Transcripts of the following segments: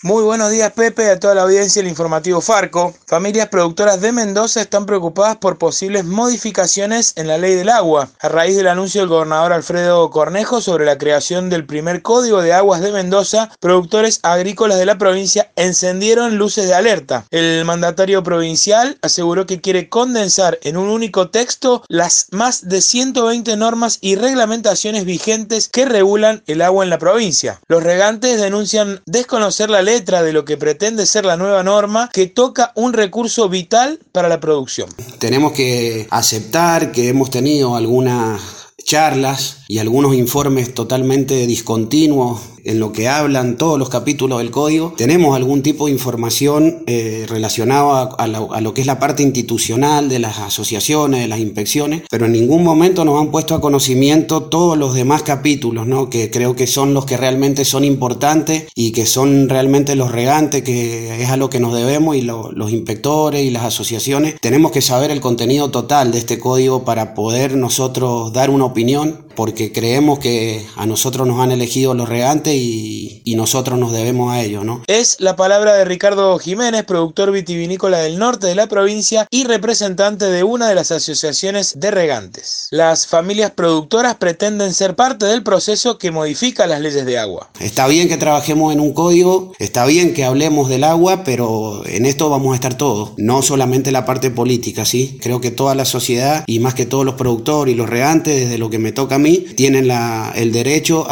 Muy buenos días, Pepe, a toda la audiencia del informativo Farco. Familias productoras de Mendoza están preocupadas por posibles modificaciones en la ley del agua. A raíz del anuncio del gobernador Alfredo Cornejo sobre la creación del primer código de aguas de Mendoza, productores agrícolas de la provincia encendieron luces de alerta. El mandatario provincial aseguró que quiere condensar en un único texto las más de 120 normas y reglamentaciones vigentes que regulan el agua en la provincia. Los regantes denuncian desconocer la letra de lo que pretende ser la nueva norma, que toca un recurso vital para la producción. Tenemos que aceptar que hemos tenido algunas charlas y algunos informes totalmente discontinuos en lo que hablan todos los capítulos del código. Tenemos algún tipo de información relacionada a lo que es la parte institucional de las asociaciones, de las inspecciones, pero en ningún momento nos han puesto a conocimiento todos los demás capítulos, ¿no? Que creo que son los que realmente son importantes y que son realmente los regantes, que es a lo que nos debemos, y los inspectores y las asociaciones. Tenemos que saber el contenido total de este código para poder nosotros dar una opinión, porque creemos que a nosotros nos han elegido los regantes y nosotros nos debemos a ellos, ¿no? Es la palabra de Ricardo Jiménez, productor vitivinícola del norte de la provincia y representante de una de las asociaciones de regantes. Las familias productoras pretenden ser parte del proceso que modifica las leyes de agua. Está bien que trabajemos en un código, está bien que hablemos del agua, pero en esto vamos a estar todos, no solamente la parte política, ¿sí? Creo que toda la sociedad, y más que todos los productores y los regantes, desde lo que me toca a mí, tienen el derecho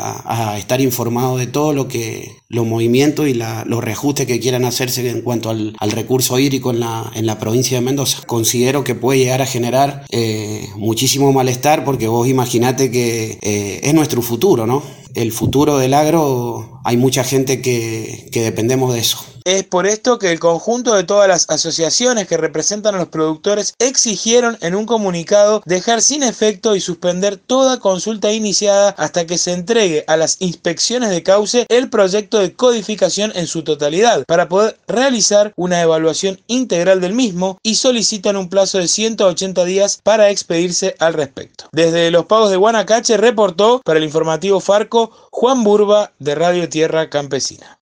a estar informados de todo los movimientos y los reajustes que quieran hacerse en cuanto al recurso hídrico en la provincia de Mendoza. Considero que puede llegar a generar muchísimo malestar, porque vos imaginate que es nuestro futuro, ¿no? El futuro del agro, hay mucha gente que dependemos de eso. Es por esto que el conjunto de todas las asociaciones que representan a los productores exigieron en un comunicado dejar sin efecto y suspender toda consulta iniciada hasta que se entregue a las inspecciones de cauce el proyecto de codificación en su totalidad, para poder realizar una evaluación integral del mismo, y solicitan un plazo de 180 días para expedirse al respecto. Desde Los Pagos de Guanacache reportó para el informativo Farco Juan Burba, de Radio Tierra Campesina.